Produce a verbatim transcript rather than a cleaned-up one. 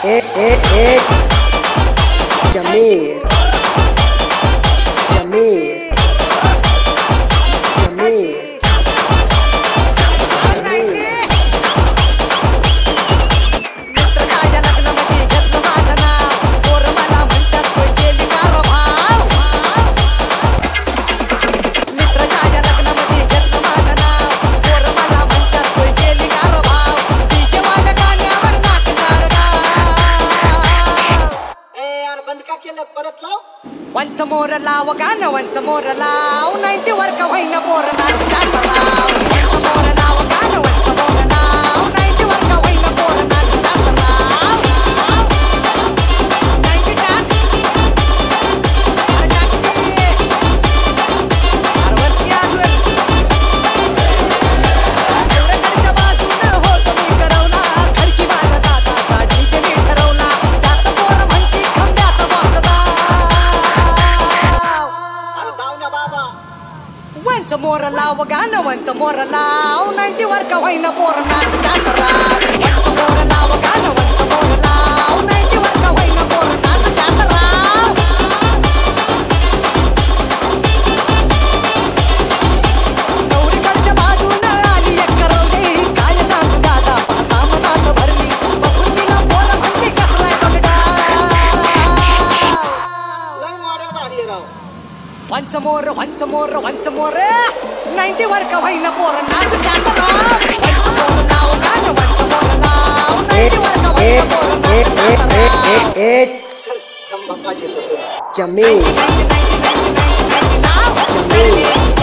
it, it, it's Jamir. Jamir. Jamir. Once more लाव गाणं once more लाव ninety वर का होईना पोर नाच गाणं लाव once more लाव गाणं once more लाव ninety वर का होईना पोर नाच गाणं लाव ninety टाक अरे टाक अरे वरती आजवर एवढ्याकडच्या बाजूनं हो तुम्ही करवला खडकी बाल दादाचा डीजे मी ठरवला त्यात पोर म्हणती खंब्याचा वासदा once more लाव गाणं once more लाव ninety वर का होईना पोर नाच गाणं राव once more लाव गाणं once more लाव ninety वर का होईना पोर नाच गाणं राव नवरीकडच्या बाजूनं आली एक करवली काय सांगू दादा पाहता मनात भरली बघून तिला पोर म्हणते कसलाय बगडा लय मॉडेल भारी आहे राव once more once more once more ninety वर का होईना पोर नाच गाणं राव once more लाव गाणं once more लाव ninety वर का होईना पोर नाच गाणं राव It's चल, come बाप्पा येतो Jamir. ninety ninety ninety ninety ninety लाव Jamir.